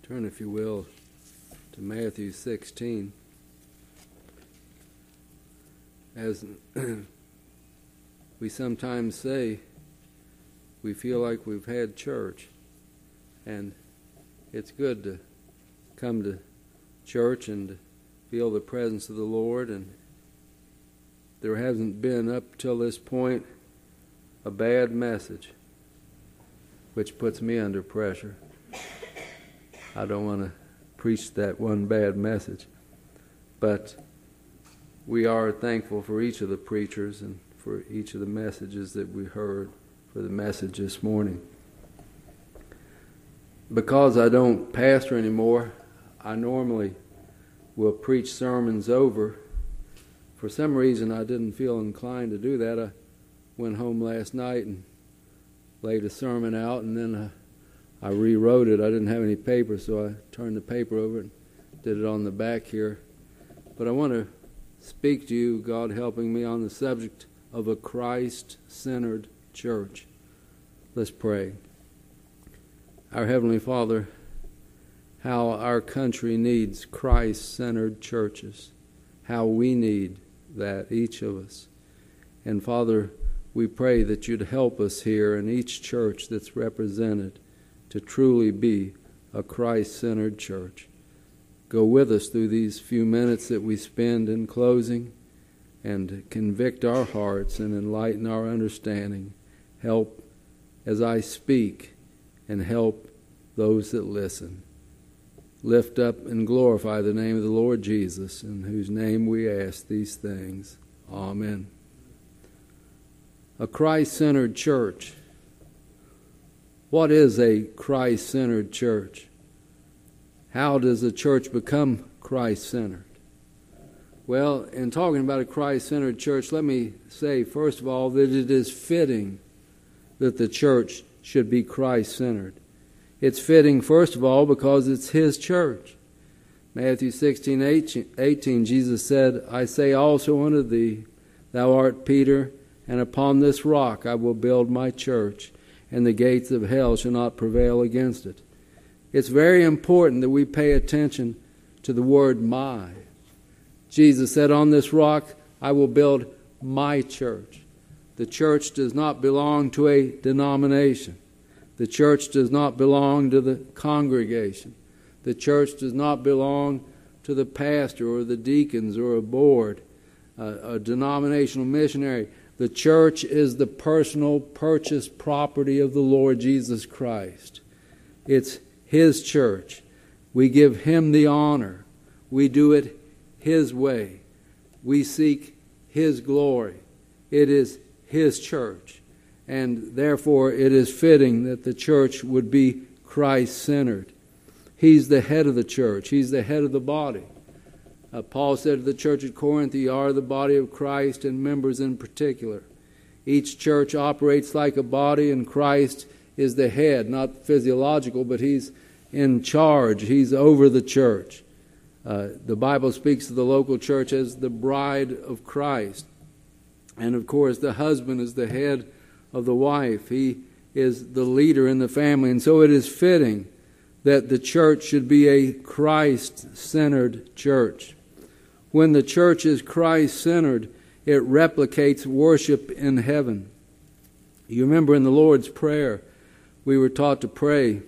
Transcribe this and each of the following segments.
Turn, if you will, to Matthew 16. As we sometimes say, we feel like we've had church, and it's good to come to church and to feel the presence of the Lord, and there hasn't been up till this point a bad message, which puts me under pressure. I don't want to preach that one bad message, but we are thankful for each of the preachers and for each of the messages that we heard for the message this morning. Because I don't pastor anymore, I normally will preach sermons over. For some reason, I didn't feel inclined to do that. I went home last night and laid a sermon out, and then I rewrote it. I didn't have any paper, so I turned the paper over and did it on the back here. But I want to speak to you, God helping me, on the subject of a Christ-centered church. Let's pray. Our Heavenly Father, how our country needs Christ-centered churches. How we need that, each of us. And Father, we pray that you'd help us here in each church that's represented to truly be a Christ-centered church. Go with us through these few minutes that we spend in closing, and convict our hearts and enlighten our understanding. Help as I speak, and help those that listen. Lift up and glorify the name of the Lord Jesus, in whose name we ask these things. Amen. A Christ-centered church. What is a Christ-centered church? How does a church become Christ-centered? Well, in talking about a Christ-centered church, let me say, first of all, that it is fitting that the church should be Christ-centered. It's fitting, first of all, because it's His church. Matthew 16:18, Jesus said, I say also unto thee, thou art Peter, and upon this rock I will build my church, and the gates of hell shall not prevail against it. It's very important that we pay attention to the word my. Jesus said, on this rock I will build my church. The church does not belong to a denomination. The church does not belong to the congregation. The church does not belong to the pastor or the deacons or a board, a denominational missionary. The church is the personal purchased property of the Lord Jesus Christ. It's His church. We give Him the honor. We do it His way. We seek His glory. It is His church. And therefore it is fitting that the church would be Christ-centered. He's the head of the church. He's the head of the body. Paul said to the church at Corinth, ye are the body of Christ, and members in particular. Each church operates like a body, and Christ is the head, not physiological, but He's in charge. He's over the church. The Bible speaks of the local church as the bride of Christ. And of course, the husband is the head of the wife. He is the leader in the family. And so it is fitting that the church should be a Christ-centered church. When the church is Christ-centered, it replicates worship in heaven. You remember in the Lord's Prayer, we were taught to pray,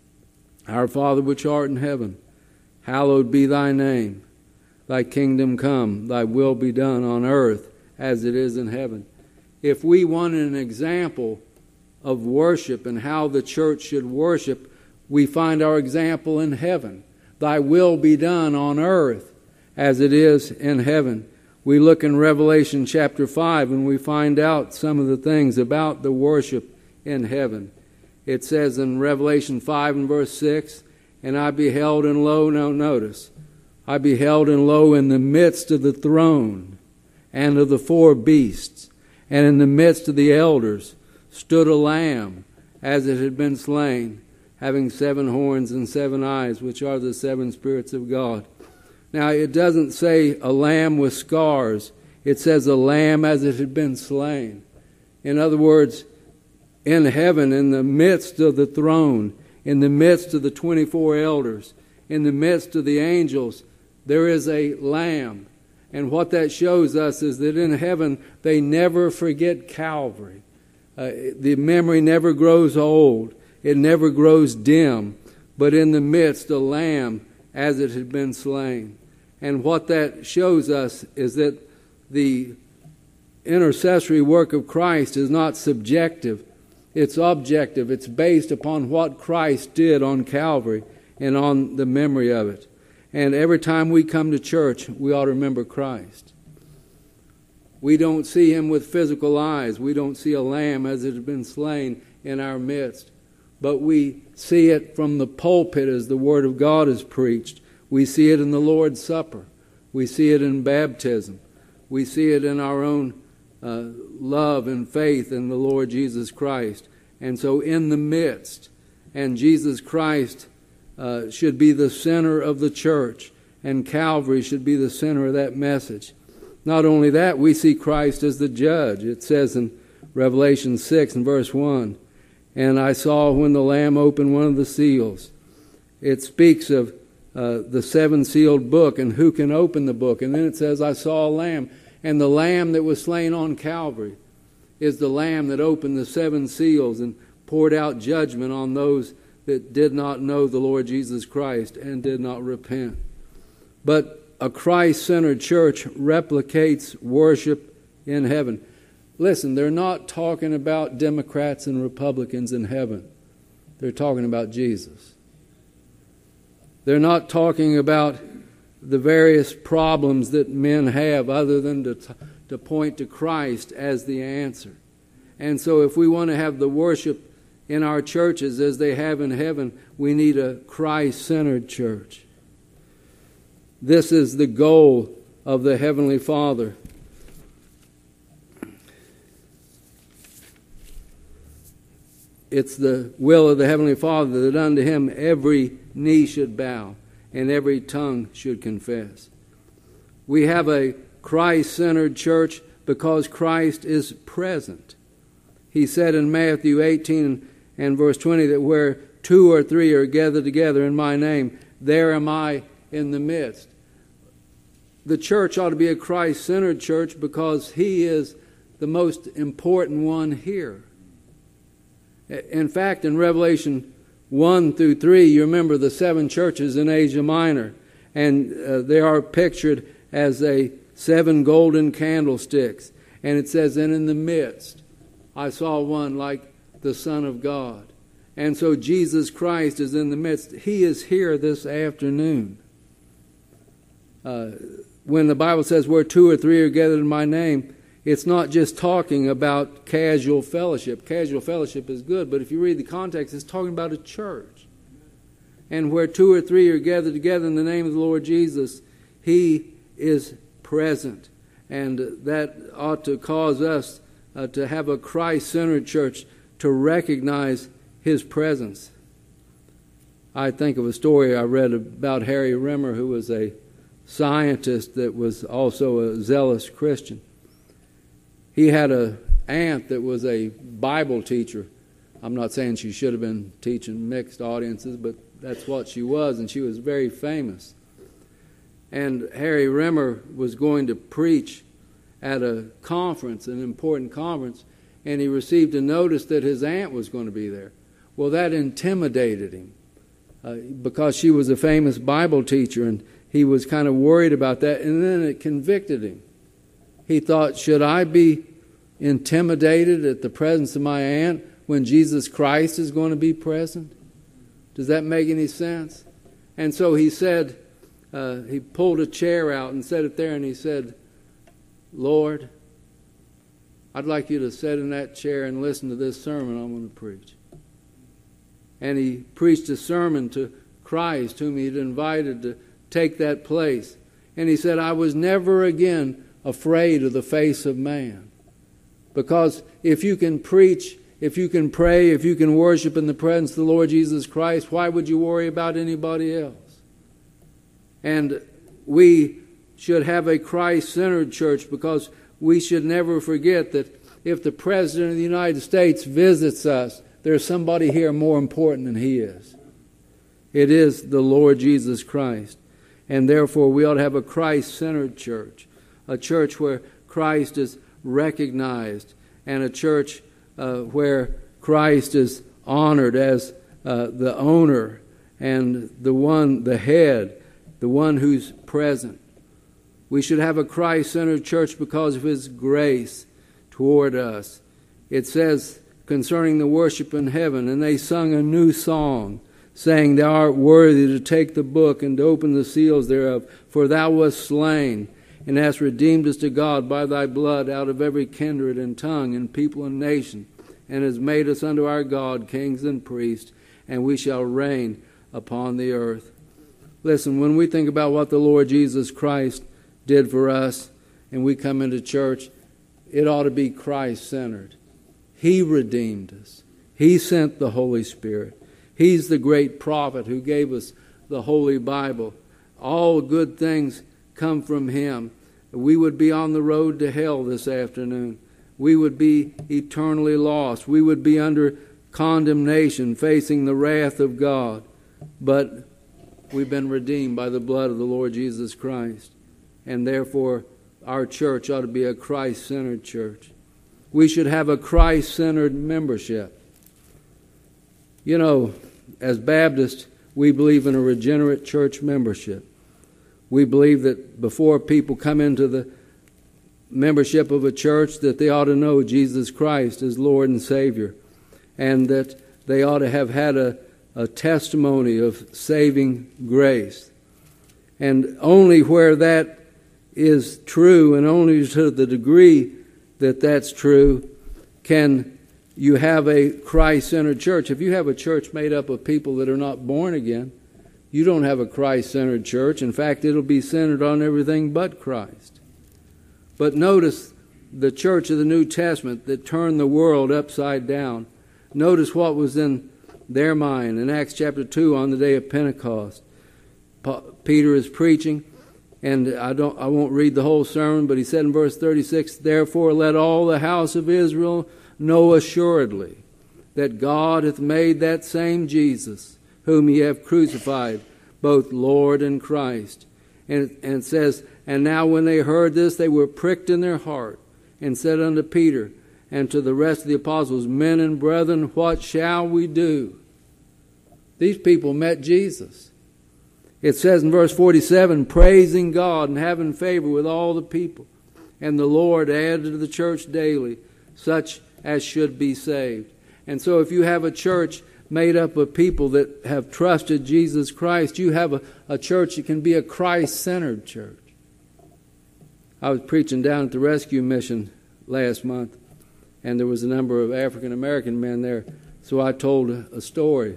Our Father which art in heaven, hallowed be thy name. Thy kingdom come, thy will be done on earth as it is in heaven. If we want an example of worship and how the church should worship, we find our example in heaven. Thy will be done on earth as it is in heaven. We look in Revelation chapter 5 and we find out some of the things about the worship in heaven. It says in Revelation 5 and verse 6, and I beheld, and lo, now notice, I beheld, and lo, in the midst of the throne and of the four beasts, and in the midst of the elders stood a lamb, as it had been slain, having 7 horns and 7 eyes, which are the 7 spirits of God. Now, it doesn't say a lamb with scars. It says a lamb as it had been slain. In other words, in heaven, in the midst of the throne, In the midst of the 24 elders, in the midst of the angels, there is a Lamb. And what that shows us is that in heaven, they never forget Calvary. The memory never grows old. It never grows dim. But in the midst, a Lamb as it had been slain. And what that shows us is that the intercessory work of Christ is not subjective. It's objective. It's based upon what Christ did on Calvary and on the memory of it. And every time we come to church, we ought to remember Christ. We don't see him with physical eyes. We don't see a lamb as it has been slain in our midst. But we see it from the pulpit as the Word of God is preached. We see it in the Lord's Supper. We see it in baptism. We see it in our own love and faith in the Lord Jesus Christ. And so in the midst, and Jesus Christ should be the center of the church, and Calvary should be the center of that message. Not only that, we see Christ as the judge. It says in Revelation 6 and verse 1, "And I saw when the Lamb opened one of the seals." It speaks of the seven-sealed book and who can open the book. And then it says, "I saw a lamb." And the lamb that was slain on Calvary is the lamb that opened the seven seals and poured out judgment on those that did not know the Lord Jesus Christ and did not repent. But a Christ-centered church replicates worship in heaven. Listen, they're not talking about Democrats and Republicans in heaven. They're talking about Jesus. They're not talking about the various problems that men have other than to point to Christ as the answer. And so if we want to have the worship in our churches as they have in heaven, we need a Christ-centered church. This is the goal of the Heavenly Father. It's the will of the Heavenly Father that unto him every knee should bow and every tongue should confess. We have a Christ-centered church because Christ is present. He said in Matthew 18 and verse 20 that where 2 or 3 are gathered together in my name, there am I in the midst. The church ought to be a Christ-centered church because he is the most important one here. In fact, in Revelation 1 through 3, you remember the 7 churches in Asia Minor, and they are pictured as 7 golden candlesticks. And it says, "And in the midst, I saw one like the Son of God." And so Jesus Christ is in the midst. He is here this afternoon. When the Bible says where 2 or 3 are gathered in my name, it's not just talking about casual fellowship. Casual fellowship is good, but if you read the context, it's talking about a church. And where 2 or 3 are gathered together in the name of the Lord Jesus, he is present. And that ought to cause us to have a Christ-centered church, to recognize his presence. I think of a story I read about Harry Rimmer, who was a scientist that was also a zealous Christian. He had an aunt that was a Bible teacher. I'm not saying she should have been teaching mixed audiences, but that's what she was, and she was very famous. And Harry Rimmer was going to preach at a conference, an important conference, and he received a notice that his aunt was going to be there. Well, that intimidated him because she was a famous Bible teacher, and he was kind of worried about that, and then it convicted him. He thought, should I be intimidated at the presence of my aunt when Jesus Christ is going to be present? Does that make any sense? And so he said, he pulled a chair out and set it there, and he said, "Lord, I'd like you to sit in that chair and listen to this sermon I'm going to preach." And he preached a sermon to Christ, whom he'd invited to take that place. And he said, "I was never again afraid of the face of man." Because if you can preach, if you can pray, if you can worship in the presence of the Lord Jesus Christ, why would you worry about anybody else? And we should have a Christ-centered church because we should never forget that if the President of the United States visits us, there's somebody here more important than he is. It is the Lord Jesus Christ. And therefore we ought to have a Christ-centered church, a church where Christ is recognized, and a church where Christ is honored as the owner and the head, the one who's present. We should have a Christ-centered church because of his grace toward us. It says concerning the worship in heaven, and they sung a new song, saying, Thou art worthy to take the book and to open the seals thereof, for thou wast slain, and hast redeemed us to God by thy blood out of every kindred and tongue and people and nation, and hast made us unto our God kings and priests, and we shall reign upon the earth. Listen, when we think about what the Lord Jesus Christ did for us, and we come into church, it ought to be Christ-centered. He redeemed us. He sent the Holy Spirit. He's the great prophet who gave us the Holy Bible. All good things come from him. We would be on the road to hell this afternoon. We would be eternally lost. We would be under condemnation, facing the wrath of God. But we've been redeemed by the blood of the Lord Jesus Christ. And therefore, our church ought to be a Christ-centered church. We should have a Christ-centered membership. You know, as Baptists, we believe in a regenerate church membership. We believe that before people come into the membership of a church, that they ought to know Jesus Christ as Lord and Savior, and that they ought to have had a testimony of saving grace. And only where that is true, and only to the degree that that's true, can you have a Christ-centered church. If you have a church made up of people that are not born again, you don't have a Christ-centered church. In fact, it'll be centered on everything but Christ. But notice the church of the New Testament that turned the world upside down. Notice what was in their mind in Acts chapter 2 on the day of Pentecost. Peter is preaching, and I won't read the whole sermon, but he said in verse 36, Therefore let all the house of Israel know assuredly that God hath made that same Jesus, whom ye have crucified, both Lord and Christ. And it says, And now when they heard this, they were pricked in their heart, and said unto Peter and to the rest of the apostles, Men and brethren, what shall we do? These people met Jesus. It says in verse 47, Praising God and having favor with all the people. And the Lord added to the church daily such as should be saved. And so if you have a church made up of people that have trusted Jesus Christ, you have a church that can be a Christ-centered church. I was preaching down at the Rescue Mission last month, and there was a number of African-American men there. So I told a story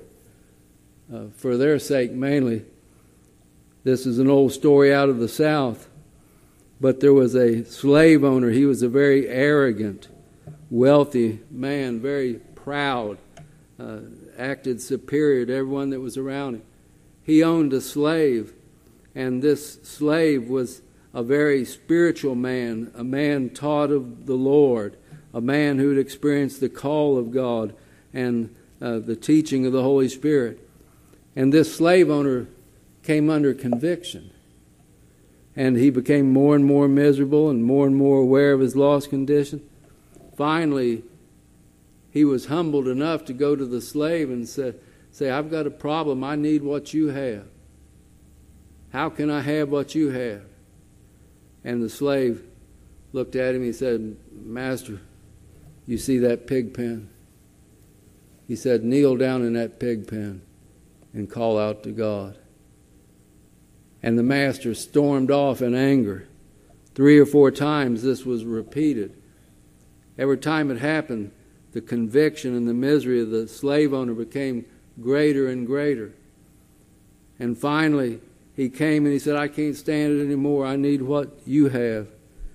for their sake mainly. This is an old story out of the South, but there was a slave owner. He was a very arrogant, wealthy man, very proud, acted superior to everyone that was around him. He owned a slave, and this slave was a very spiritual man, a man taught of the Lord, a man who had experienced the call of God and the teaching of the Holy Spirit. And this slave owner came under conviction, and he became more and more miserable and more aware of his lost condition. Finally, he was humbled enough to go to the slave and say, I've got a problem. I need what you have. How can I have what you have? And the slave looked at him. He said, Master, you see that pig pen? He said, kneel down in that pig pen and call out to God. And the master stormed off in anger. 3 or 4 times this was repeated. Every time it happened, the conviction and the misery of the slave owner became greater and greater. And finally, he came and he said, I can't stand it anymore. I need what you have.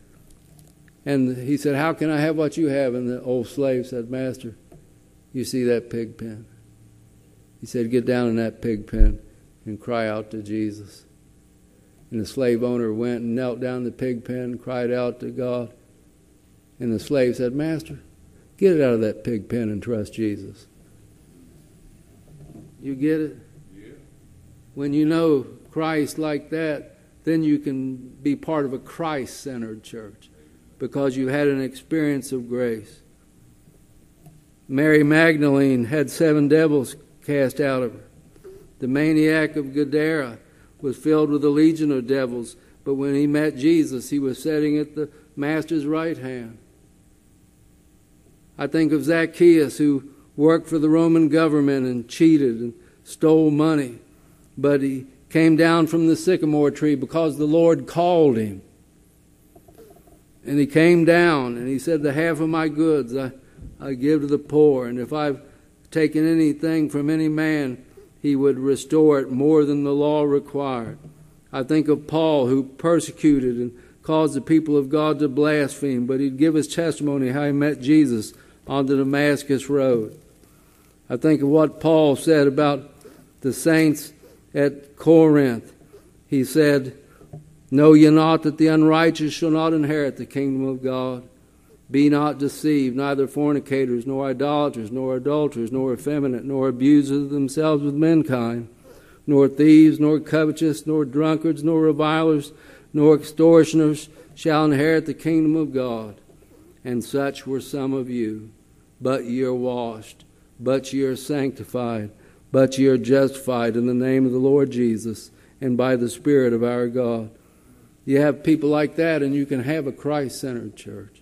And he said, how can I have what you have? And the old slave said, Master, you see that pig pen? He said, get down in that pig pen and cry out to Jesus. And the slave owner went and knelt down in the pig pen and cried out to God. And the slave said, Master, get it out of that pig pen and trust Jesus. You get it? Yeah. When you know Christ like that, then you can be part of a Christ-centered church because you've had an experience of grace. Mary Magdalene had 7 devils cast out of her. The maniac of Gadara was filled with a legion of devils, but when he met Jesus, he was sitting at the Master's right hand. I think of Zacchaeus, who worked for the Roman government and cheated and stole money, but he came down from the sycamore tree because the Lord called him. And he came down and he said, the half of my goods I give to the poor, and if I've taken anything from any man, he would restore it more than the law required. I think of Paul, who persecuted and caused the people of God to blaspheme, but he'd give his testimony how he met Jesus on the Damascus Road. I think of what Paul said about the saints at Corinth. He said, know ye not that the unrighteous shall not inherit the kingdom of God? Be not deceived, neither fornicators, nor idolaters, nor adulterers, nor effeminate, nor abusers of themselves with mankind, nor thieves, nor covetous, nor drunkards, nor revilers, nor extortioners shall inherit the kingdom of God. And such were some of you. But ye are washed, but ye are sanctified, but ye are justified in the name of the Lord Jesus and by the Spirit of our God. You have people like that, and you can have a Christ-centered church.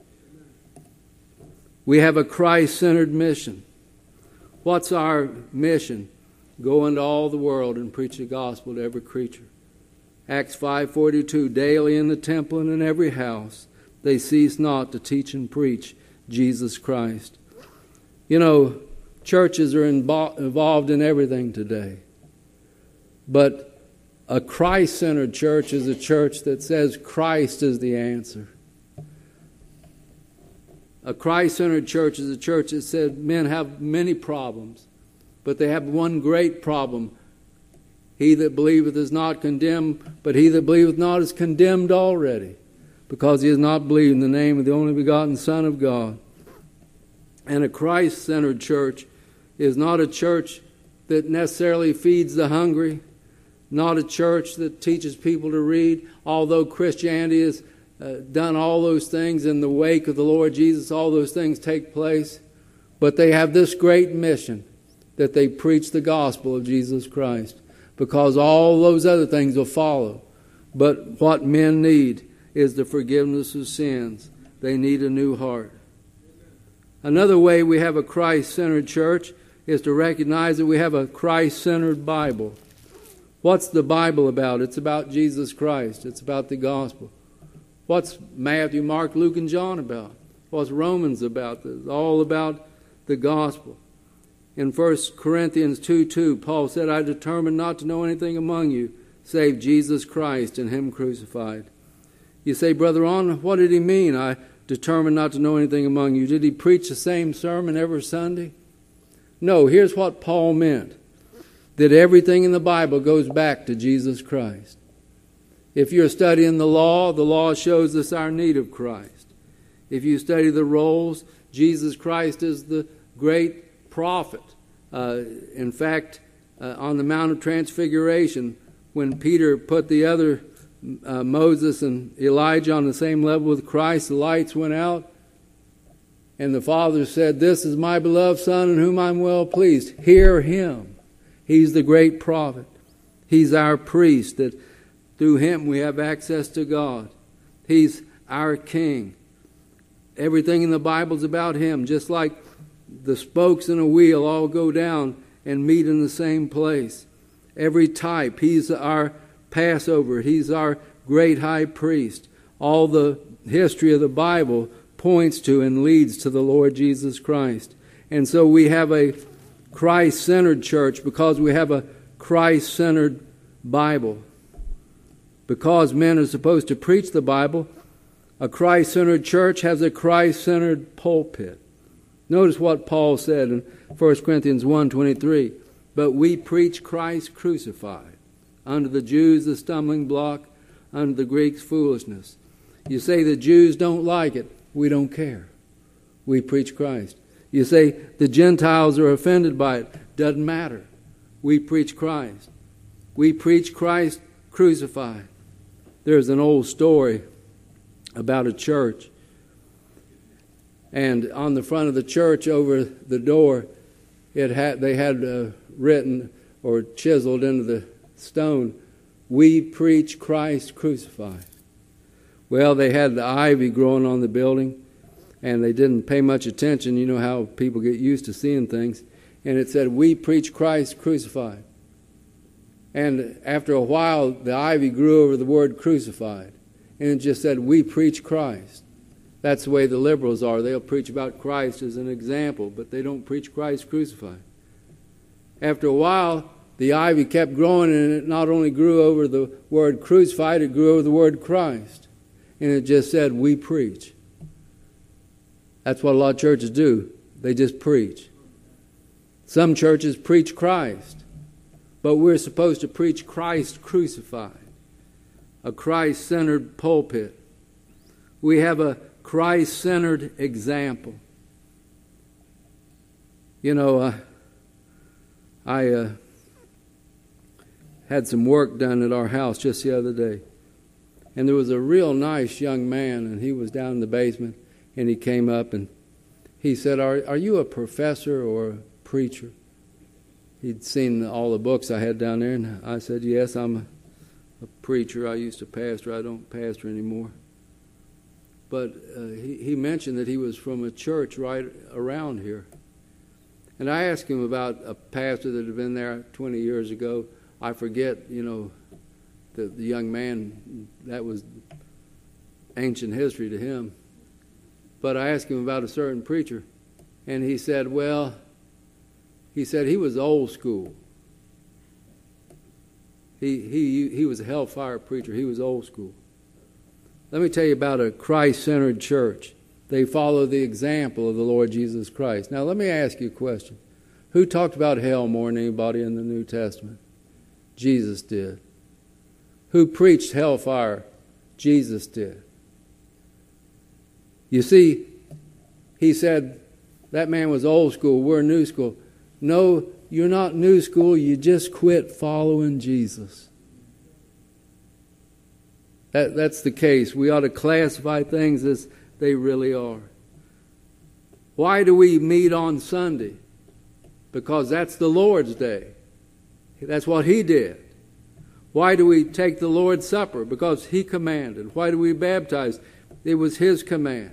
We have a Christ-centered mission. What's our mission? Go into all the world and preach the gospel to every creature. Acts 5:42, daily in the temple and in every house, they cease not to teach and preach Jesus Christ. You know, churches are involved in everything today. But a Christ-centered church is a church that says Christ is the answer. A Christ-centered church is a church that said men have many problems, but they have one great problem. He that believeth is not condemned, but he that believeth not is condemned already, because he has not believed in the name of the only begotten Son of God. And a Christ-centered church is not a church that necessarily feeds the hungry, not a church that teaches people to read, although Christianity has done all those things in the wake of the Lord Jesus. All those things take place. But they have this great mission, that they preach the gospel of Jesus Christ, because all those other things will follow. But what men need is the forgiveness of sins. They need a new heart. Another way we have a Christ-centered church is to recognize that we have a Christ-centered Bible. What's the Bible about? It's about Jesus Christ. It's about the gospel. What's Matthew, Mark, Luke, and John about? What's Romans about? It's all about the gospel. In 1 Corinthians 2:2, Paul said, I determined not to know anything among you save Jesus Christ and him crucified. You say, Brother Ron, what did he mean? I determined not to know anything among you. Did he preach the same sermon every Sunday? No, here's what Paul meant. That everything in the Bible goes back to Jesus Christ. If you're studying the law shows us our need of Christ. If you study the roles, Jesus Christ is the great prophet. In fact, on the Mount of Transfiguration, when Peter put the other Moses and Elijah on the same level with Christ, the lights went out, and the Father said, this is my beloved Son in whom I'm well pleased. Hear him. He's the great prophet. He's our priest, that through him we have access to God. He's our king. Everything in the Bible is about him, just like the spokes in a wheel all go down and meet in the same place. Every type, he's our Passover. He's our great high priest. All the history of the Bible points to and leads to the Lord Jesus Christ. And so we have a Christ-centered church because we have a Christ-centered Bible. Because men are supposed to preach the Bible, a Christ-centered church has a Christ-centered pulpit. Notice what Paul said in 1 Corinthians 1:23. But we preach Christ crucified, unto the Jews the stumbling block, unto the Greeks foolishness. You say the Jews don't like it. We don't care. We preach Christ. You say the Gentiles are offended by it. Doesn't matter. We preach Christ. We preach Christ crucified. There's an old story about a church. And on the front of the church over the door, they had written or chiseled into the stone, "We preach Christ crucified." Well, they had the ivy growing on the building, and they didn't pay much attention. You know how people get used to seeing things. And it said, "We preach Christ crucified." And after a while, the ivy grew over the word crucified. And it just said, "We preach Christ." That's the way the liberals are. They'll preach about Christ as an example, but they don't preach Christ crucified. After a while, the ivy kept growing, and it not only grew over the word crucified, it grew over the word Christ. And it just said, "We preach." That's what a lot of churches do. They just preach. Some churches preach Christ, but we're supposed to preach Christ crucified, a Christ-centered pulpit. We have a Christ-centered example. You know, I had some work done at our house just the other day. And there was a real nice young man, and he was down in the basement, and he came up and he said, Are you a professor or a preacher? He'd seen all the books I had down there, and I said, "Yes, I'm a preacher. I used to pastor. I don't pastor anymore." But he mentioned that he was from a church right around here. And I asked him about a pastor that had been there 20 years ago. I forget, the young man, that was ancient history to him. But I asked him about a certain preacher, and he said, he was old school. He was a hellfire preacher. He was old school. Let me tell you about a Christ-centered church. They follow the example of the Lord Jesus Christ. Now, let me ask you a question. Who talked about hell more than anybody in the New Testament? Jesus did. Who preached hellfire? Jesus did. You see, he said, that man was old school, we're new school. No, you're not new school, you just quit following Jesus. That's the case. We ought to classify things as they really are. Why do we meet on Sunday? Because that's the Lord's day. That's what He did. Why do we take the Lord's Supper? Because He commanded. Why do we baptize? It was His command.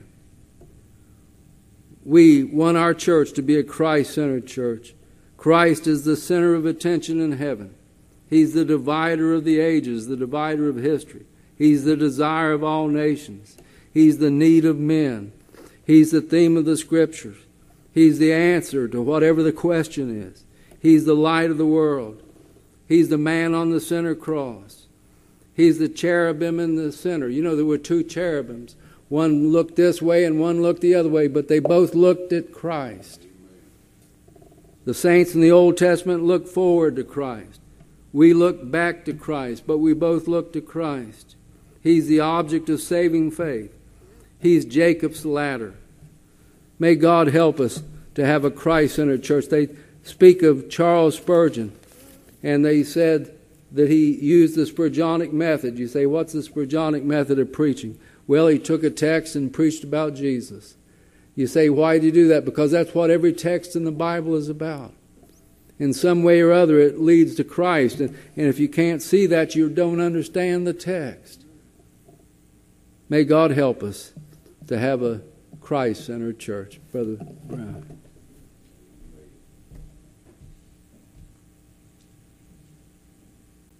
We want our church to be a Christ-centered church. Christ is the center of attention in heaven. He's the divider of the ages, the divider of history. He's the desire of all nations. He's the need of men. He's the theme of the Scriptures. He's the answer to whatever the question is. He's the light of the world. He's the man on the center cross. He's the cherubim in the center. You know, there were two cherubims. One looked this way and one looked the other way, but they both looked at Christ. The saints in the Old Testament looked forward to Christ. We look back to Christ, but we both look to Christ. He's the object of saving faith. He's Jacob's ladder. May God help us to have a Christ-centered church. They speak of Charles Spurgeon, and they said that he used the Spurgeonic method. You say, what's the Spurgeonic method of preaching? Well, he took a text and preached about Jesus. You say, why do you do that? Because that's what every text in the Bible is about. In some way or other, it leads to Christ. And if you can't see that, you don't understand the text. May God help us to have a Christ-centered church. Brother Brown.